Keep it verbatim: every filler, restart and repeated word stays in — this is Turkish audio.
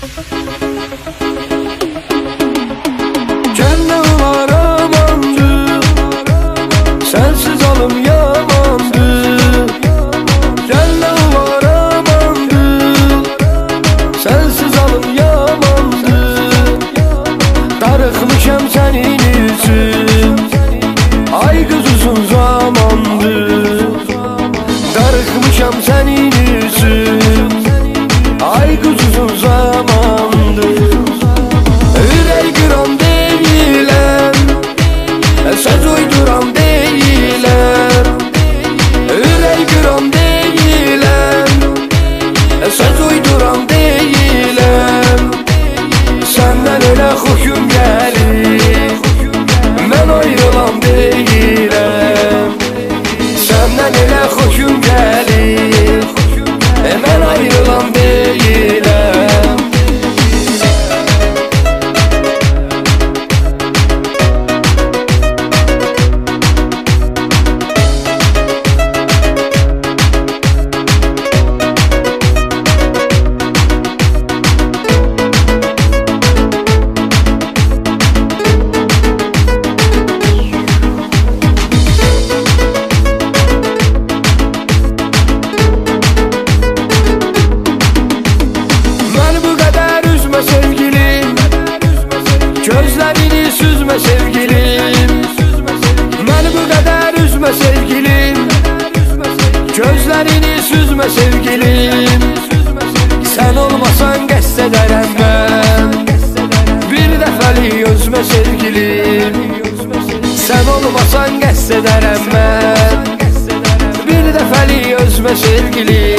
Kendim aramandı, sensiz alım yamandı. Kendim aramandı, sensiz alım yamandı. Darıkmışam senin için, ay kız uzun zamandı. Darıkmışam senin için, ay kız uzun zamandı. Ürey gram değilim, söz uyduram değilim. Ürey gram değilim, söz uyduram değilim. Senden öyle hoşum gelir, ben ayrılan değilim. Senden öyle hoşum gelir, ben ayrılan değilim. Gözlerini süzme sevgilim, beni bu kadar üzme sevgilim. Gözlerini süzme sevgilim, sen olmasan qəst edərəm mən. Bir dəfəlik özmə sevgilim, sen olmasan qəst edərəm mən. Bir dəfəlik özmə sevgilim.